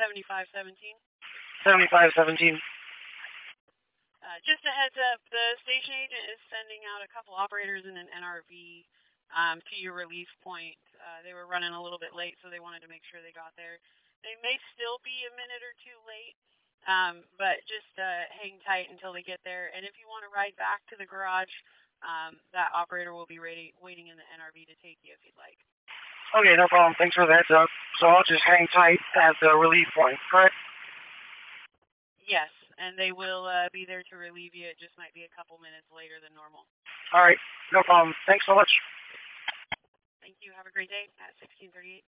7517. 7517. Just a heads up, the station agent is sending out a couple operators in an NRV to your relief point. They were running a little bit late, so they wanted to make sure they got there. They may still be a minute or two late, but just hang tight until they get there. And if you want to ride back to the garage, that operator will be waiting in the NRV to take you if you'd like. Okay, no problem. Thanks for the heads up. So I'll just hang tight at the relief point, correct? Yes, and they will be there to relieve you. It just might be a couple minutes later than normal. All right, no problem. Thanks so much. Thank you. Have a great day at 1638.